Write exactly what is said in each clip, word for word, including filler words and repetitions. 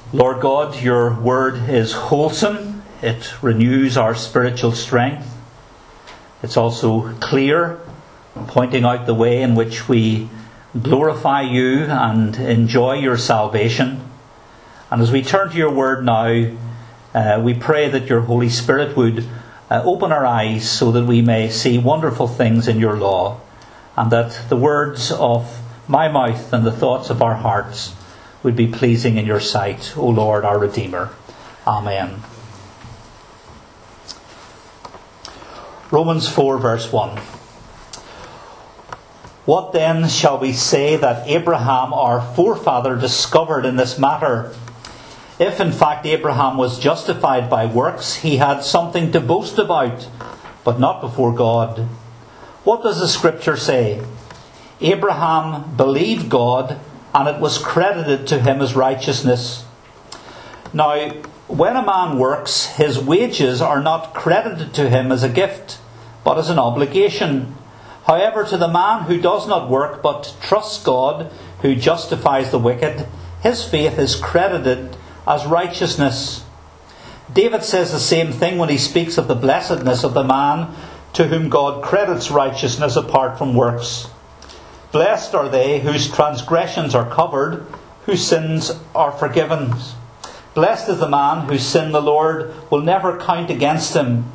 Lord God, your word is wholesome. It renews our spiritual strength. It's also clear, pointing out the way in which we glorify you and enjoy your salvation. And as we turn to your word now, uh, we pray that your Holy Spirit would uh, open our eyes so that we may see wonderful things in your law, and that the words of my mouth and the thoughts of our hearts would be pleasing in your sight, O Lord, our Redeemer. Amen. Romans four, verse one. What then shall we say that Abraham, our forefather, discovered in this matter? If in fact Abraham was justified by works, he had something to boast about, but not before God. What does the Scripture say? Abraham believed God, and it was credited to him as righteousness. Now, when a man works, his wages are not credited to him as a gift, but as an obligation. However, to the man who does not work, but trusts God, who justifies the wicked, his faith is credited as righteousness. David says the same thing when he speaks of the blessedness of the man to whom God credits righteousness apart from works. Blessed are they whose transgressions are covered, whose sins are forgiven. Blessed is the man whose sin the Lord will never count against him.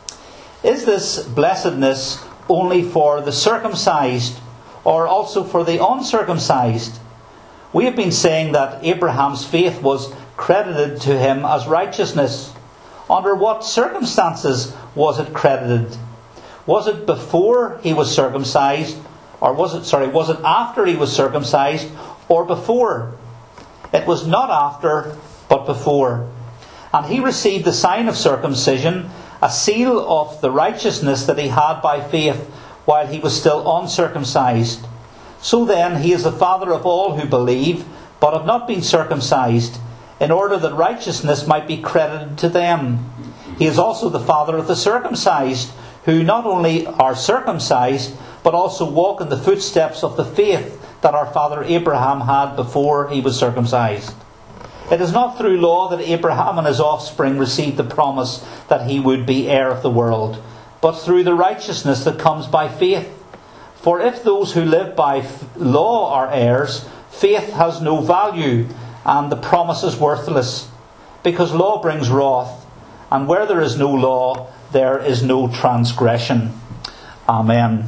Is this blessedness only for the circumcised, or also for the uncircumcised? We have been saying that Abraham's faith was credited to him as righteousness. Under what circumstances was it credited? Was it before he was circumcised? Or was it, sorry, was it after he was circumcised, or before? It was not after, but before. And he received the sign of circumcision, a seal of the righteousness that he had by faith, while he was still uncircumcised. So then, he is the father of all who believe, but have not been circumcised, in order that righteousness might be credited to them. He is also the father of the circumcised, who not only are circumcised, but also walk in the footsteps of the faith that our father Abraham had before he was circumcised. It is not through law that Abraham and his offspring received the promise that he would be heir of the world, but through the righteousness that comes by faith. For if those who live by law are heirs, faith has no value, and the promise is worthless, because law brings wrath, and where there is no law, there is no transgression. Amen.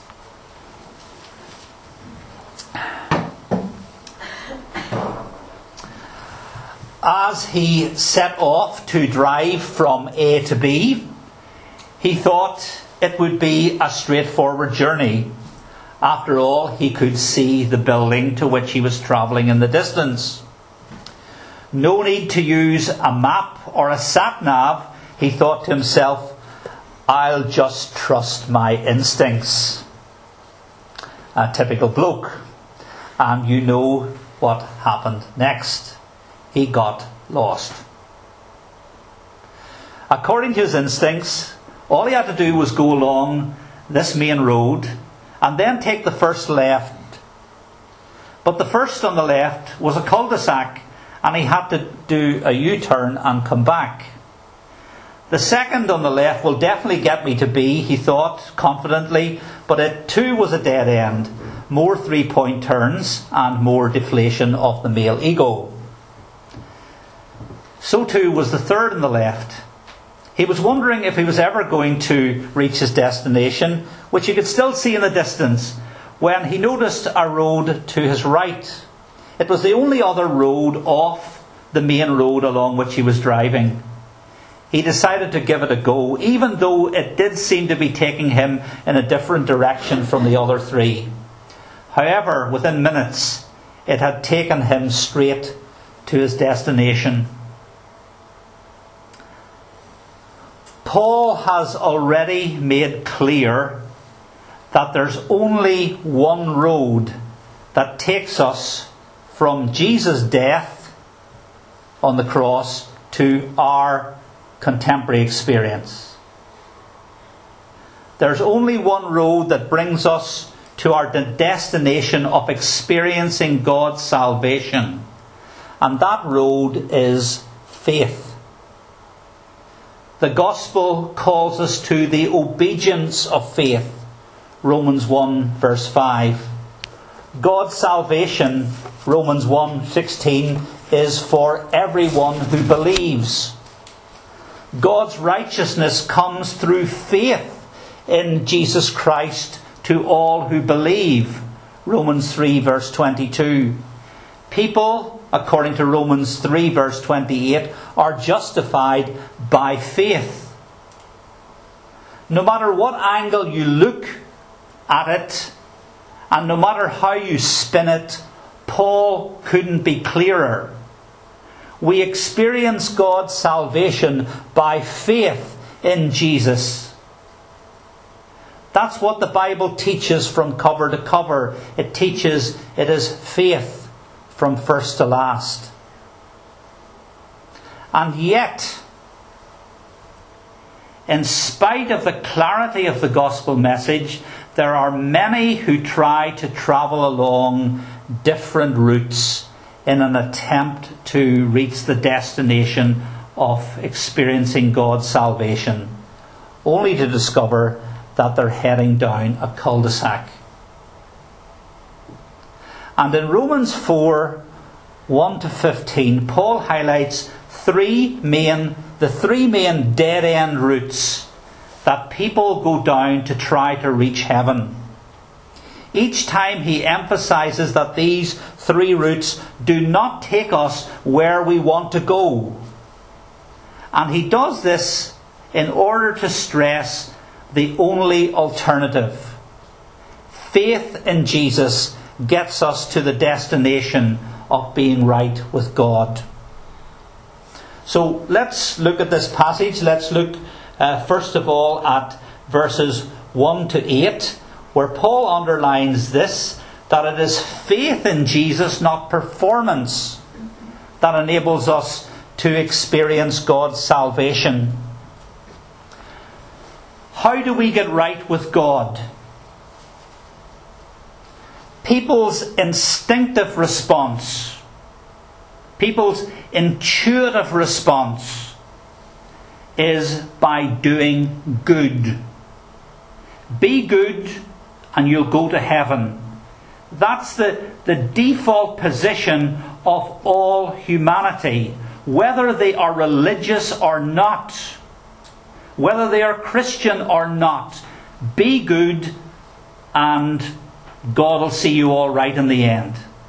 As he set off to drive from A to B, he thought it would be a straightforward journey. After all, he could see the building to which he was travelling in the distance. No need to use a map or a sat-nav, he thought to himself. I'll just trust my instincts. A typical bloke. And you know what happened next. He got lost. According to his instincts, all he had to do was go along this main road and then take the first left. But the first on the left was a cul-de-sac, and he had to do a U-turn and come back. The second on the left will definitely get me to B, he thought confidently, but it too was a dead end. More three-point turns and more deflation of the male ego. So too was the third on the left. He was wondering if he was ever going to reach his destination, which he could still see in the distance, when he noticed a road to his right. It was the only other road off the main road along which he was driving. He decided to give it a go, even though it did seem to be taking him in a different direction from the other three. However, within minutes, it had taken him straight to his destination. Paul has already made clear that there's only one road that takes us from Jesus' death on the cross to our contemporary experience. There's only one road that brings us to our destination of experiencing God's salvation. And that road is faith. The gospel calls us to the obedience of faith. Romans one verse five. God's salvation, Romans one sixteen, is for everyone who believes. God's righteousness comes through faith in Jesus Christ to all who believe. Romans three verse twenty-two. People, according to Romans three verse twenty-eight, are justified by faith. No matter what angle you look at it, and no matter how you spin it, Paul couldn't be clearer. We experience God's salvation by faith in Jesus. That's what the Bible teaches from cover to cover. It teaches it is faith from first to last. And yet, in spite of the clarity of the gospel message, there are many who try to travel along different routes in an attempt to reach the destination of experiencing God's salvation, only to discover that they're heading down a cul-de-sac. And in Romans four, one to fifteen, Paul highlights three main, the three main dead-end routes that people go down to try to reach heaven. Each time he emphasizes that these three routes do not take us where we want to go. And he does this in order to stress the only alternative. Faith in Jesus gets us to the destination of being right with God. So let's look at this passage. Let's look uh, first of all at verses one to eight, where Paul underlines this, that it is faith in Jesus, not performance, that enables us to experience God's salvation. How do we get right with God? People's instinctive response, people's intuitive response is by doing good. Be good and you'll go to heaven. That's the, the default position of all humanity, whether they are religious or not, whether they are Christian or not. Be good and God will see you all right in the end.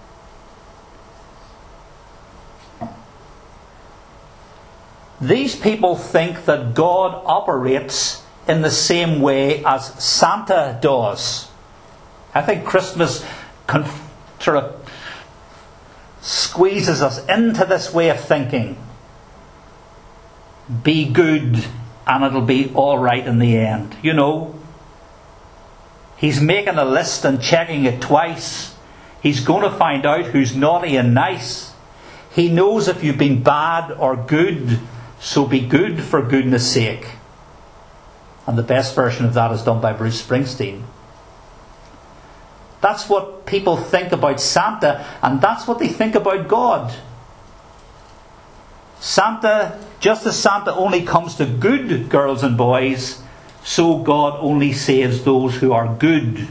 These people think that God operates in the same way as Santa does. I think Christmas conf- sort of squeezes us into this way of thinking. Be good and it'll be all right in the end. You know, he's making a list and checking it twice. He's going to find out who's naughty and nice. He knows if you've been bad or good, so be good for goodness sake. And the best version of that is done by Bruce Springsteen. That's what people think about Santa, and that's what they think about God. Santa, just as Santa only comes to good girls and boys, so God only saves those who are good.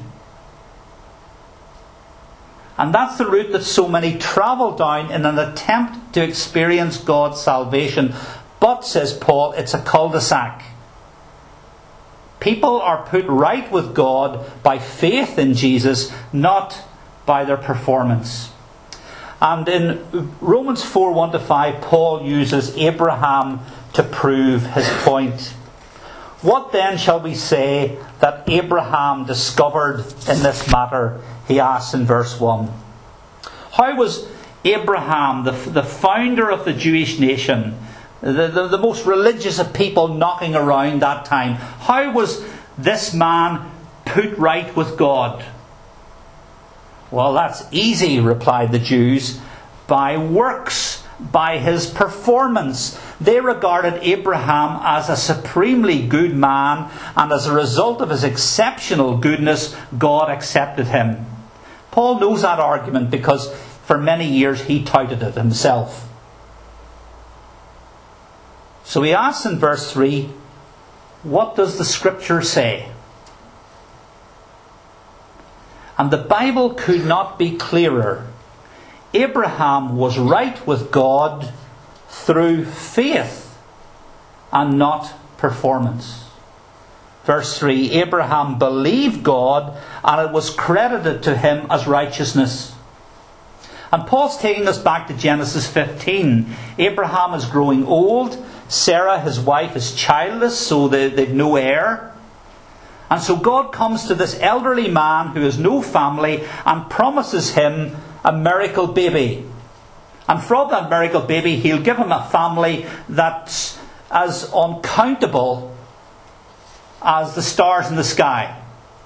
And that's the route that so many travel down in an attempt to experience God's salvation. But, says Paul, it's a cul-de-sac. People are put right with God by faith in Jesus, not by their performance. And in Romans four, one to five, Paul uses Abraham to prove his point. What then shall we say that Abraham discovered in this matter? He asks in verse one. How was Abraham, the, the founder of the Jewish nation, the, the, the most religious of people knocking around that time, how was this man put right with God? Well, that's easy, replied the Jews. By works, by his performance. They regarded Abraham as a supremely good man, and as a result of his exceptional goodness, God accepted him. Paul knows that argument because For many years he touted it himself. So he asks in verse three, what does the Scripture say? And the Bible could not be clearer. Abraham was right with God through faith and not performance. Verse three, Abraham believed God and it was credited to him as righteousness. And Paul's taking us back to Genesis fifteen. Abraham is growing old. Sarah, his wife, is childless, so they, they've no heir. And so God comes to this elderly man who has no family and promises him a miracle baby. And from that miracle baby, he'll give him a family that's as uncountable as the stars in the sky.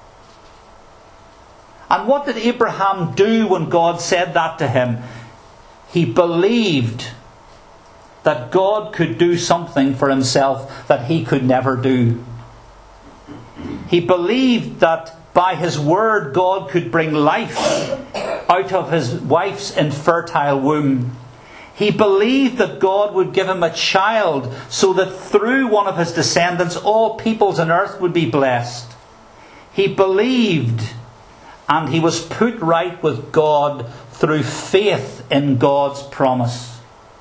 And what did Abraham do when God said that to him? He believed that God could do something for himself that he could never do. He believed that by his word God could bring life out of his wife's infertile womb. He believed that God would give him a child so that through one of his descendants all peoples on earth would be blessed. He believed, and he was put right with God through faith in God's promise.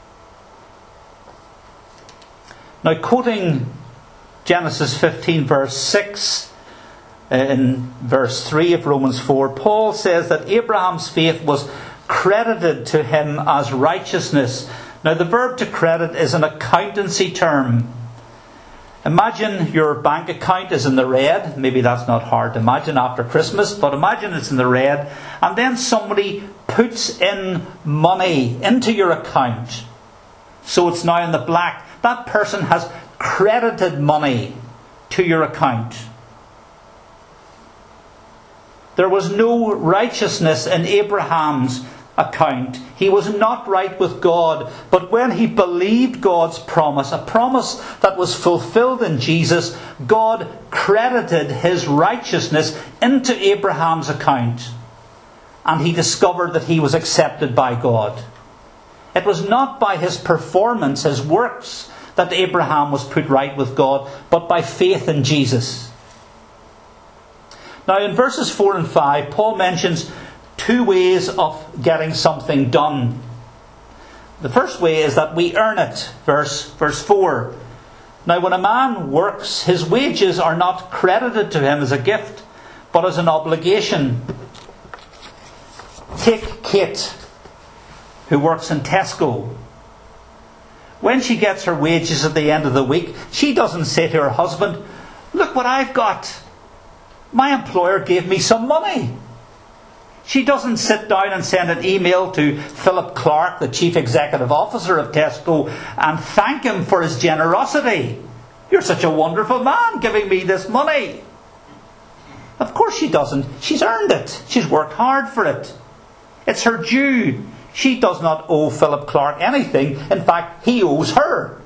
Now, quoting Genesis fifteen verse six, in verse three of Romans four, Paul says that Abraham's faith was credited to him as righteousness. Now, the verb to credit is an accountancy term. Imagine your bank account is in the red. Maybe that's not hard to imagine after Christmas, but imagine it's in the red, and then somebody puts in money into your account, so it's now in the black. That person has credited money to your account. There was no righteousness in Abraham's account. He was not right with God. But when he believed God's promise, a promise that was fulfilled in Jesus, God credited his righteousness into Abraham's account. And he discovered that he was accepted by God. It was not by his performance, his works, that Abraham was put right with God, but by faith in Jesus. Now, in verses four and five, Paul mentions two ways of getting something done. The first way is that we earn it. Verse, verse four. Now, when a man works, his wages are not credited to him as a gift, but as an obligation. Take Kate, who works in Tesco. When she gets her wages at the end of the week, she doesn't say to her husband, "Look what I've got. My employer gave me some money." She doesn't sit down and send an email to Philip Clark, the Chief Executive Officer of Tesco, and thank him for his generosity. "You're such a wonderful man giving me this money." Of course she doesn't. She's earned it. She's worked hard for it. It's her due. She does not owe Philip Clark anything. In fact, he owes her.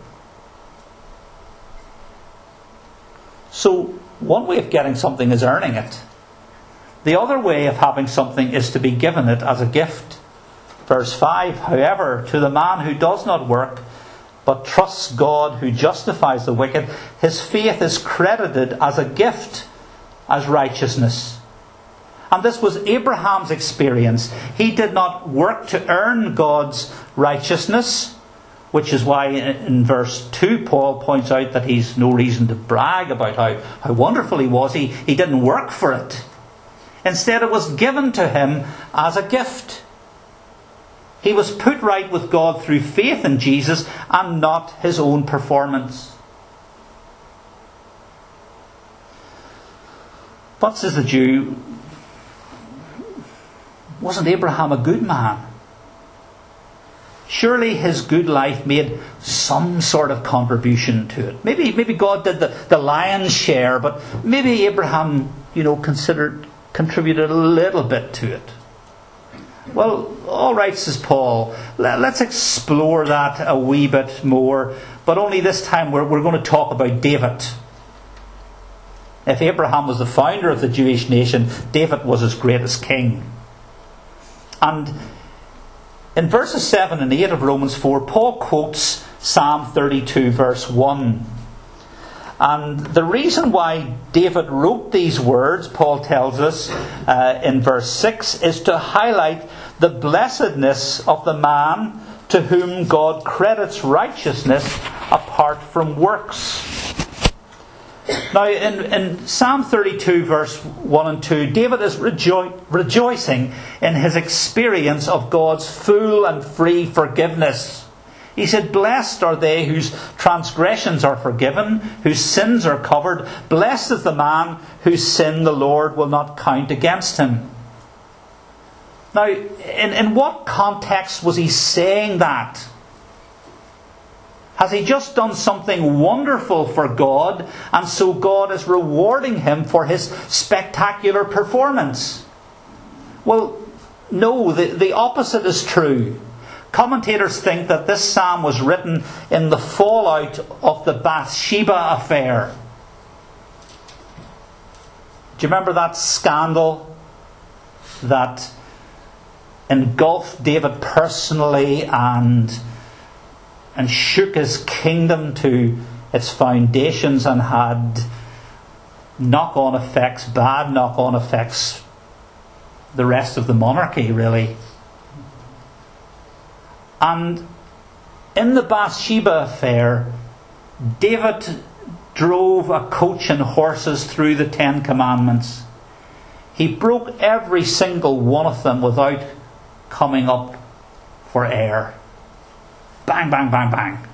So, one way of getting something is earning it. The other way of having something is to be given it as a gift. Verse five, however, to the man who does not work, but trusts God who justifies the wicked, his faith is credited as a gift, as righteousness. And this was Abraham's experience. He did not work to earn God's righteousness, which is why in verse two Paul points out that he's no reason to brag about how, how wonderful he was. He, he didn't work for it. Instead, it was given to him as a gift. He was put right with God through faith in Jesus and not his own performance. But, says the Jew, wasn't Abraham a good man? Surely his good life made some sort of contribution to it. Maybe, maybe God did the, the lion's share, but maybe Abraham, you know, considered contributed a little bit to it. Well, all right, says Paul. Let's explore that a wee bit more, but only this time we're, we're going to talk about David. If Abraham was the founder of the Jewish nation, David was as great as king. And in verses seven and eight of Romans four, Paul quotes Psalm thirty-two verse one. And the reason why David wrote these words, Paul tells us uh, in verse six, is to highlight the blessedness of the man to whom God credits righteousness apart from works. Now, in, in Psalm thirty-two, verse one and two, David is rejo- rejoicing in his experience of God's full and free forgiveness. He said, "Blessed are they whose transgressions are forgiven, whose sins are covered. Blessed is the man whose sin the Lord will not count against him." Now, in, in what context was he saying that? Has he just done something wonderful for God, and so God is rewarding him for his spectacular performance? Well, no, the, the opposite is true. Commentators think that this psalm was written in the fallout of the Bathsheba affair. Do you remember that scandal that engulfed David personally and and shook his kingdom to its foundations and had knock-on effects, bad knock-on effects, the rest of the monarchy, really? And in the Bathsheba affair, David drove a coach and horses through the Ten Commandments. He broke every single one of them without coming up for air. Bang, bang, bang, bang.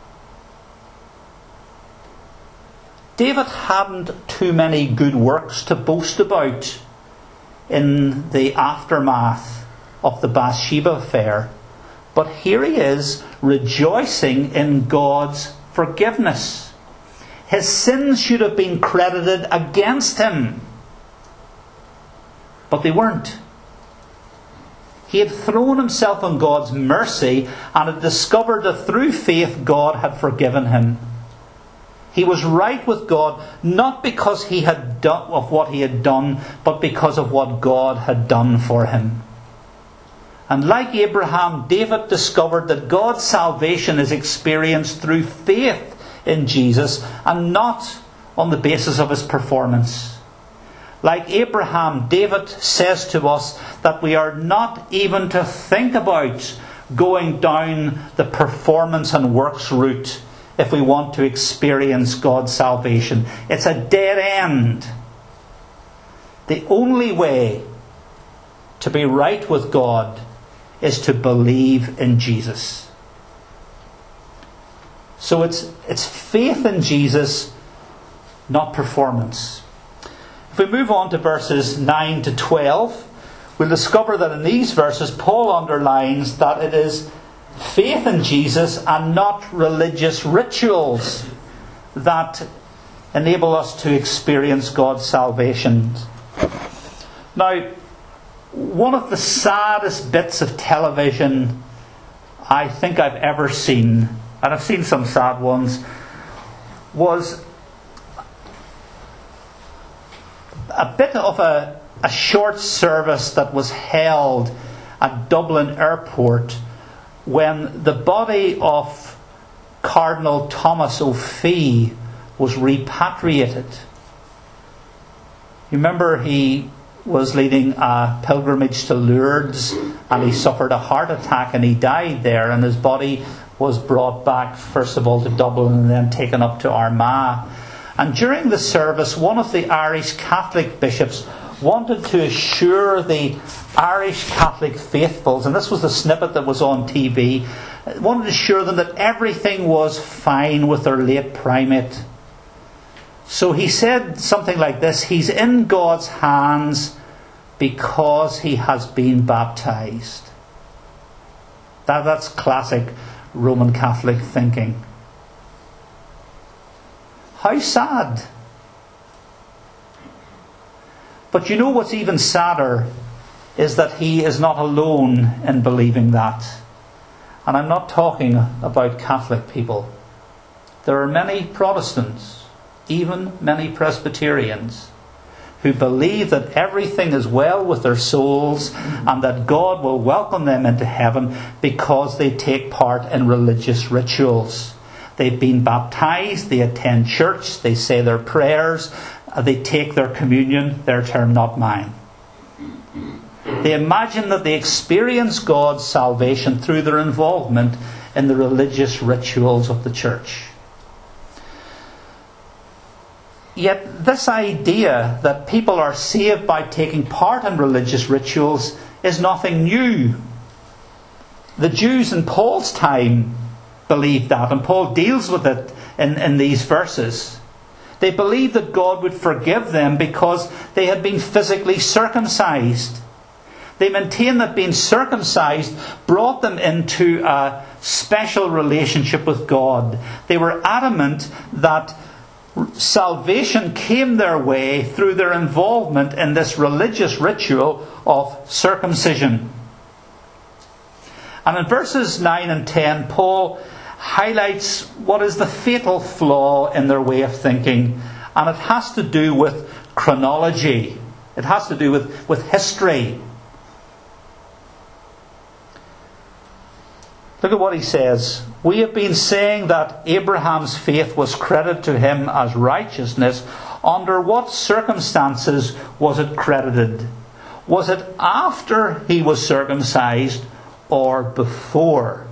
David hadn't too many good works to boast about in the aftermath of the Bathsheba affair. But here he is, rejoicing in God's forgiveness. His sins should have been credited against him, but they weren't. He had thrown himself on God's mercy and had discovered that through faith God had forgiven him. He was right with God, not because he had done of what he had done, but because of what God had done for him. And like Abraham, David discovered that God's salvation is experienced through faith in Jesus and not on the basis of his performance. Like Abraham, David says to us that we are not even to think about going down the performance and works route if we want to experience God's salvation. It's a dead end. The only way to be right with God is to believe in Jesus. So it's it's faith in Jesus, not performance. If we move on to verses nine to twelve, we'll discover that in these verses Paul underlines that it is faith in Jesus and not religious rituals that enable us to experience God's salvation. Now, one of the saddest bits of television I think I've ever seen, and I've seen some sad ones, was a bit of a, a short service that was held at Dublin Airport when the body of Cardinal Thomas O'Fee was repatriated. You remember he was leading a pilgrimage to Lourdes and he suffered a heart attack and he died there, and his body was brought back first of all to Dublin and then taken up to Armagh. And during the service, one of the Irish Catholic bishops wanted to assure the Irish Catholic faithfuls, and this was the snippet that was on T V, wanted to assure them that everything was fine with their late primate. So he said something like this: he's in God's hands because he has been baptized. That, that's classic Roman Catholic thinking. How sad. But you know what's even sadder is that he is not alone in believing that. And I'm not talking about Catholic people. There are many Protestants, even many Presbyterians, who believe that everything is well with their souls and that God will welcome them into heaven because they take part in religious rituals. They've been baptized, they attend church, they say their prayers, they take their communion, their term, not mine. They imagine that they experience God's salvation through their involvement in the religious rituals of the church. Yet this idea that people are saved by taking part in religious rituals is nothing new. The Jews in Paul's time believed that, and Paul deals with it in, in these verses. They believed that God would forgive them because they had been physically circumcised. They maintained that being circumcised brought them into a special relationship with God. They were adamant that salvation came their way through their involvement in this religious ritual of circumcision. And in verses nine and ten, Paul highlights what is the fatal flaw in their way of thinking, and it has to do with chronology. It has to do with, with history. Look at what he says. We have been saying that Abraham's faith was credited to him as righteousness. Under what circumstances was it credited? Was it after he was circumcised or before?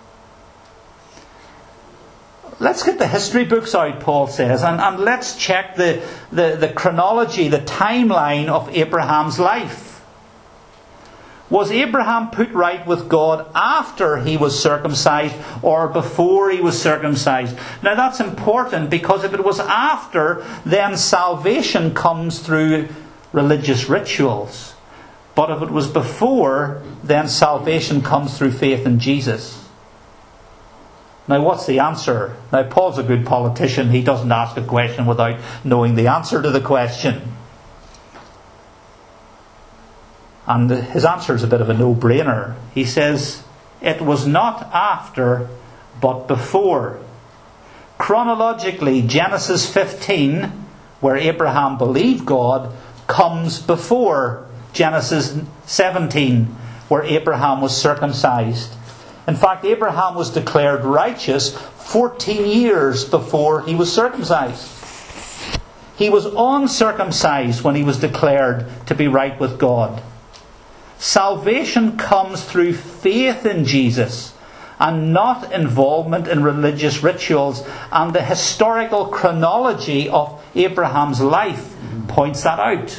Let's get the history books out, Paul says, and, and let's check the, the, the chronology, the timeline of Abraham's life. Was Abraham put right with God after he was circumcised or before he was circumcised? Now that's important, because if it was after, then salvation comes through religious rituals. But if it was before, then salvation comes through faith in Jesus. Now what's the answer? Now Paul's a good politician. He doesn't ask a question without knowing the answer to the question. And his answer is a bit of a no-brainer. He says, it was not after, but before. Chronologically, Genesis fifteen, where Abraham believed God, comes before Genesis seventeen, where Abraham was circumcised. In fact, Abraham was declared righteous fourteen years before he was circumcised. He was uncircumcised when he was declared to be right with God. Salvation comes through faith in Jesus and not involvement in religious rituals. And the historical chronology of Abraham's life points that out.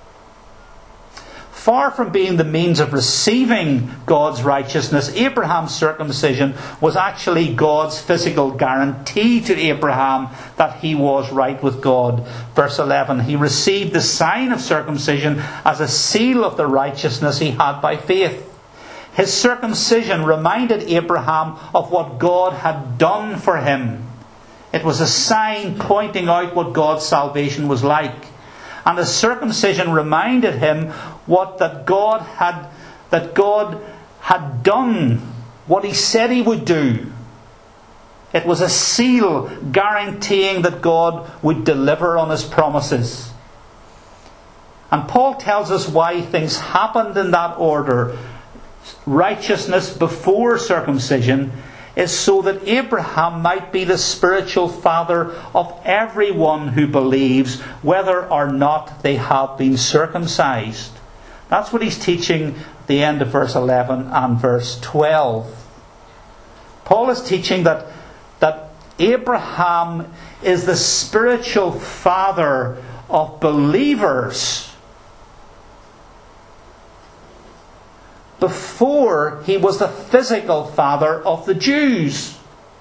Far from being the means of receiving God's righteousness, Abraham's circumcision was actually God's physical guarantee to Abraham that he was right with God. Verse eleven, he received the sign of circumcision as a seal of the righteousness he had by faith. His circumcision reminded Abraham of what God had done for him. It was a sign pointing out what God's salvation was like. And the circumcision reminded him what that God had that God had done, what he said he would do. It was a seal guaranteeing that God would deliver on his promises. And Paul tells us why things happened in that order. Righteousness before circumcision is so that Abraham might be the spiritual father of everyone who believes, whether or not they have been circumcised. That's what he's teaching at the end of verse eleven and verse twelve. Paul is teaching that, that Abraham is the spiritual father of believers before he was the physical father of the Jews.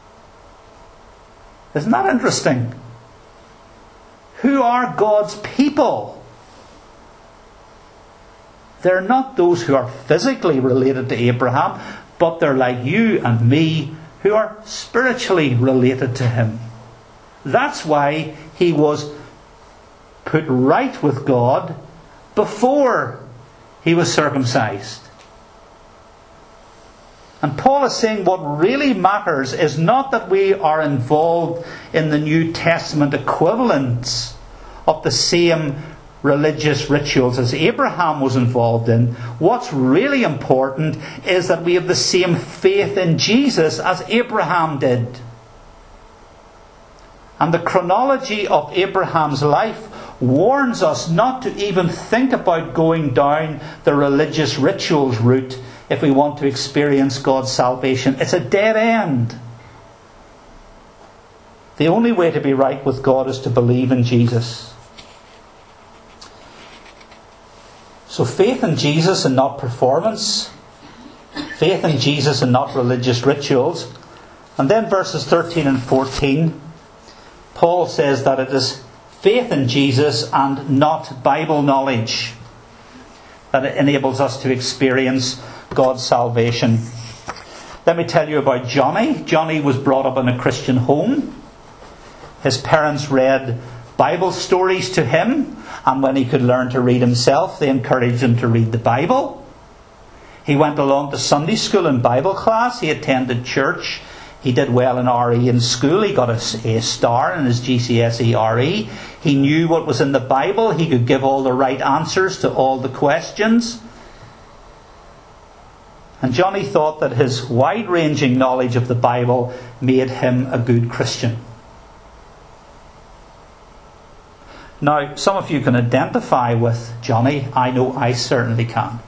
Isn't that interesting? Who are God's people? They're not those who are physically related to Abraham, but they're like you and me, who are spiritually related to him. That's why he was put right with God before he was circumcised. And Paul is saying what really matters is not that we are involved in the New Testament equivalents of the same religious rituals as Abraham was involved in. What's really important is that we have the same faith in Jesus as Abraham did. And the chronology of Abraham's life warns us not to even think about going down the religious rituals route if we want to experience God's salvation. It's a dead end. The only way to be right with God is to believe in Jesus. So faith in Jesus and not performance. Faith in Jesus and not religious rituals. And then verses thirteen and fourteen, Paul says that it is faith in Jesus and not Bible knowledge that it enables us to experience God's salvation. Let me tell you about Johnny. Johnny was brought up in a Christian home. His parents read Bible stories to him, and when he could learn to read himself, they encouraged him to read the Bible. He went along to Sunday school and Bible class. He attended church. He did well in R E in school. He got a, a star in his G C S E R E. He knew what was in the Bible. He could give all the right answers to all the questions. And Johnny thought that his wide-ranging knowledge of the Bible made him a good Christian. Now, some of you can identify with Johnny. I know I certainly can.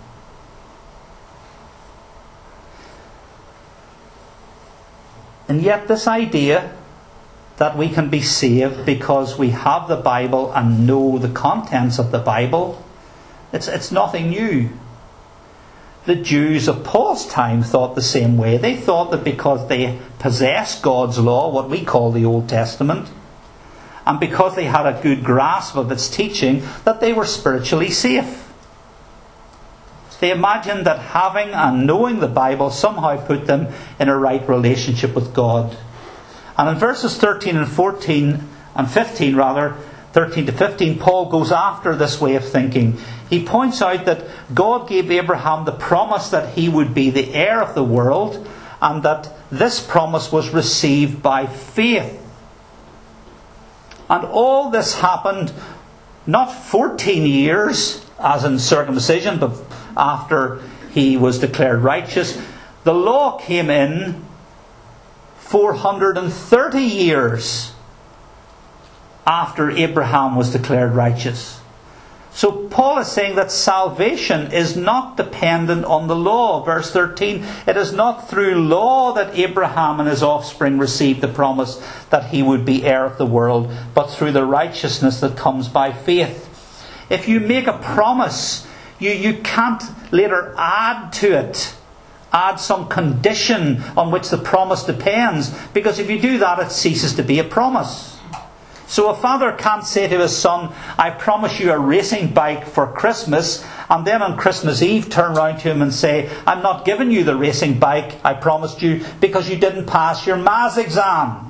And yet this idea that we can be saved because we have the Bible and know the contents of the Bible, it's, it's nothing new. The Jews of Paul's time thought the same way. They thought that because they possessed God's law, what we call the Old Testament, and because they had a good grasp of its teaching, that they were spiritually safe. They imagined that having and knowing the Bible somehow put them in a right relationship with God. And in verses thirteen and fourteen, and fifteen rather, thirteen to fifteen, Paul goes after this way of thinking. He points out that God gave Abraham the promise that he would be the heir of the world, and that this promise was received by faith. And all this happened not fourteen years, as in circumcision, but after he was declared righteous. The law came in four hundred thirty years after Abraham was declared righteous. So Paul is saying that salvation is not dependent on the law. Verse thirteen, it is not through law that Abraham and his offspring received the promise that he would be heir of the world, but through the righteousness that comes by faith. If you make a promise, you, you can't later add to it, add some condition on which the promise depends, because if you do that, it ceases to be a promise. So a father can't say to his son, I promise you a racing bike for Christmas, and then on Christmas Eve turn round to him and say, I'm not giving you the racing bike I promised you because you didn't pass your maths exam.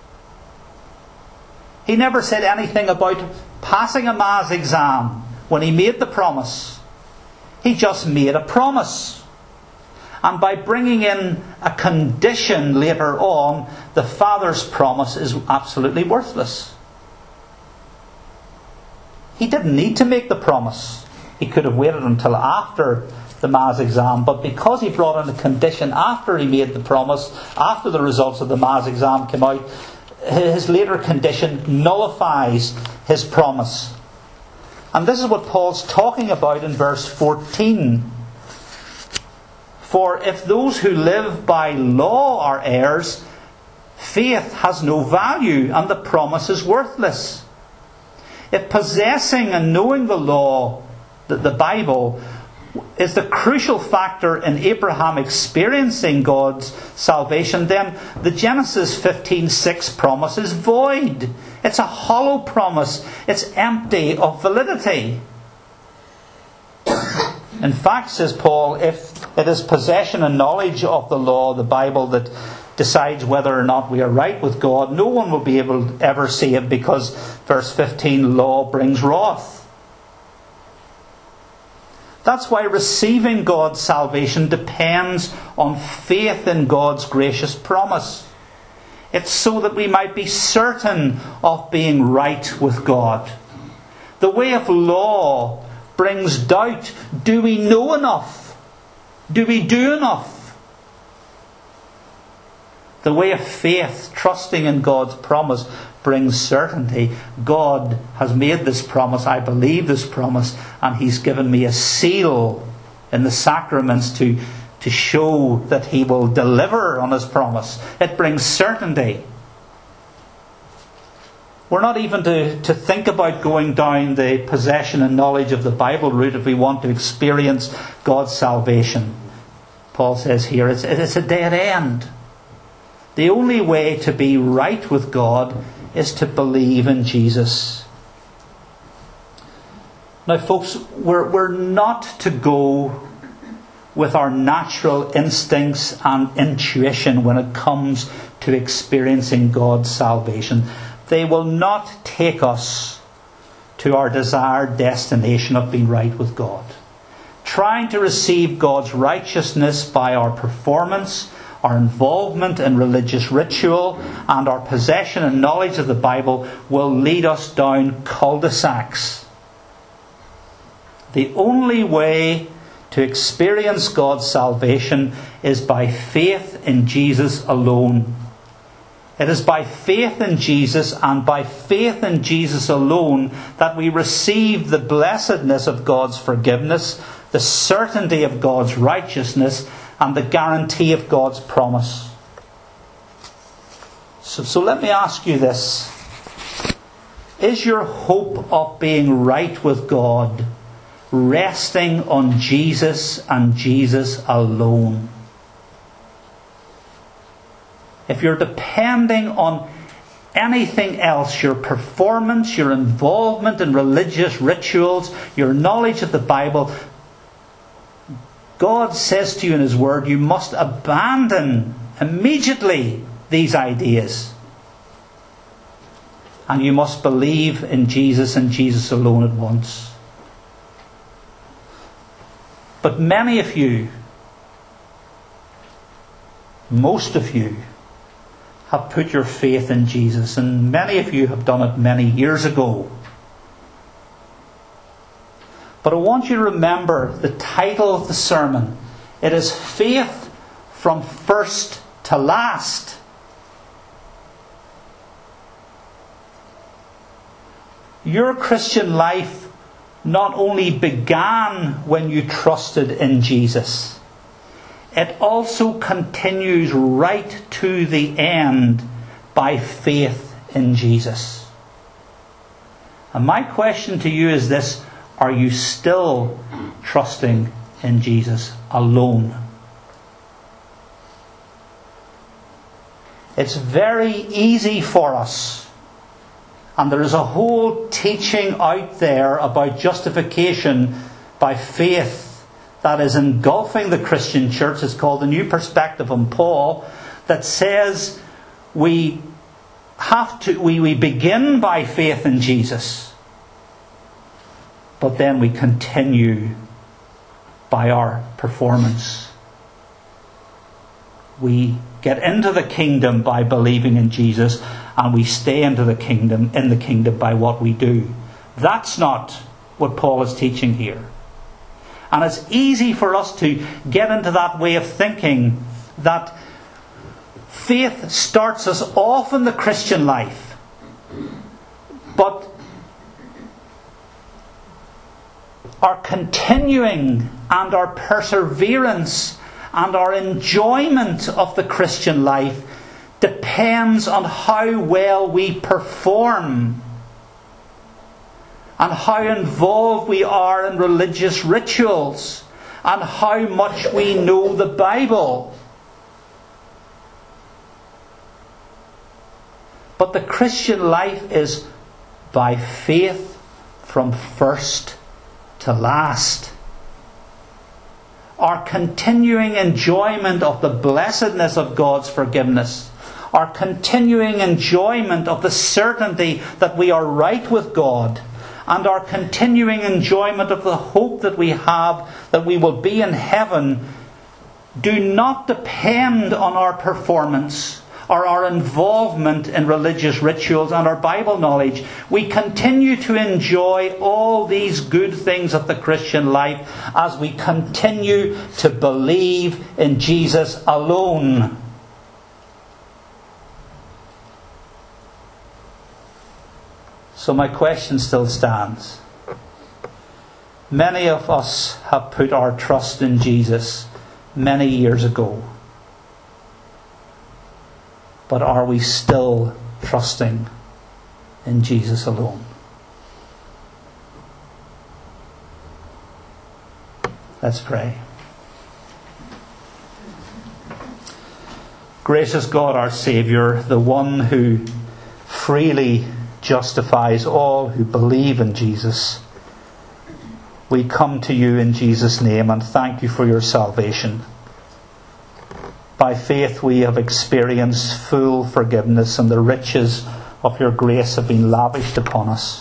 He never said anything about passing a maths exam when he made the promise. He just made a promise. And by bringing in a condition later on, the father's promise is absolutely worthless. He didn't need to make the promise. He could have waited until after the maths exam, but because he brought in a condition after he made the promise, after the results of the maths exam came out, his later condition nullifies his promise. And this is what Paul's talking about in verse fourteen. For if those who live by law are heirs, faith has no value and the promise is worthless. If possessing and knowing the law, the, the Bible, is the crucial factor in Abraham experiencing God's salvation, then the Genesis fifteen six promise is void. It's a hollow promise. It's empty of validity. In fact, says Paul, if it is possession and knowledge of the law, the Bible, that decides whether or not we are right with God, no one will be able to ever see it, because verse fifteen, law brings wrath. That's why receiving God's salvation depends on faith in God's gracious promise. It's so that we might be certain of being right with God. The way of law brings doubt. Do we know enough? Do we do enough? The way of faith, trusting in God's promise, brings certainty. God has made this promise. I believe this promise, and He's given me a seal in the sacraments to, to show that He will deliver on His promise. It brings certainty. We're not even to, to think about going down the possession and knowledge of the Bible route if we want to experience God's salvation. Paul says here, it's, it's a dead end. The only way to be right with God is to believe in Jesus. Now, folks, we're, we're not to go with our natural instincts and intuition when it comes to experiencing God's salvation. They will not take us to our desired destination of being right with God. Trying to receive God's righteousness by our performance, our involvement in religious ritual, and our possession and knowledge of the Bible will lead us down cul-de-sacs. The only way to experience God's salvation is by faith in Jesus alone. It is by faith in Jesus, and by faith in Jesus alone, that we receive the blessedness of God's forgiveness, the certainty of God's righteousness, and the guarantee of God's promise. So, so let me ask you this. Is your hope of being right with God resting on Jesus and Jesus alone? If you're depending on anything else, your performance, your involvement in religious rituals, your knowledge of the Bible, God says to you in His Word, you must abandon immediately these ideas. And you must believe in Jesus and Jesus alone at once. But many of you, most of you, have put your faith in Jesus, and many of you have done it many years ago. But I want you to remember the title of the sermon. It is Faith from First to Last. Your Christian life not only began when you trusted in Jesus, it also continues right to the end by faith in Jesus. And my question to you is this: are you still trusting in Jesus alone? It's very easy for us, and there is a whole teaching out there about justification by faith that is engulfing the Christian church. It's called the New Perspective on Paul, that says we have to we, we begin by faith in Jesus, but then we continue by our performance. We get into the kingdom by believing in Jesus, and we stay into the kingdom in the kingdom by what we do. That's not what Paul is teaching here. And it's easy for us to get into that way of thinking that faith starts us off in the Christian life, but our continuing and our perseverance and our enjoyment of the Christian life depends on how well we perform and how involved we are in religious rituals and how much we know the Bible. But the Christian life is by faith from first to last. Our continuing enjoyment of the blessedness of God's forgiveness, our continuing enjoyment of the certainty that we are right with God, and our continuing enjoyment of the hope that we have that we will be in heaven, do not depend on our performance, or our involvement in religious rituals and our Bible knowledge. We continue to enjoy all these good things of the Christian life as we continue to believe in Jesus alone. So my question still stands. Many of us have put our trust in Jesus many years ago. But are we still trusting in Jesus alone? Let's pray. Gracious God, our Saviour, the one who freely justifies all who believe in Jesus, we come to you in Jesus' name and thank you for your salvation. By faith we have experienced full forgiveness, and the riches of your grace have been lavished upon us.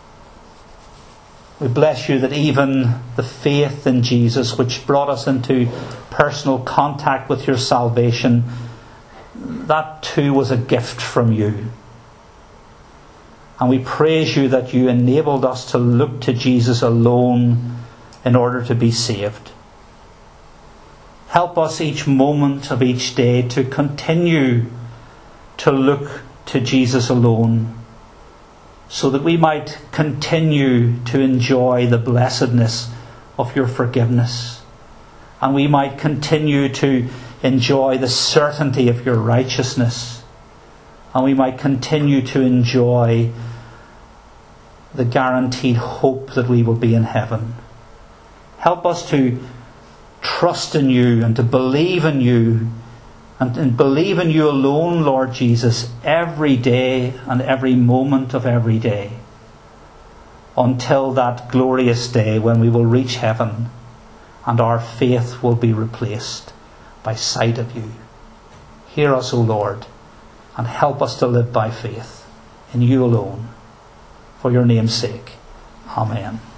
We bless you that even the faith in Jesus, which brought us into personal contact with your salvation, that too was a gift from you. And we praise you that you enabled us to look to Jesus alone in order to be saved. Help us each moment of each day to continue to look to Jesus alone, so that we might continue to enjoy the blessedness of your forgiveness, and we might continue to enjoy the certainty of your righteousness, and we might continue to enjoy the guaranteed hope that we will be in heaven. Help us to trust in you and to believe in you and, and believe in you alone, Lord Jesus, every day and every moment of every day, until that glorious day when we will reach heaven and our faith will be replaced by sight of you. Hear us, O Lord, and help us to live by faith in you alone, for your name's sake. Amen.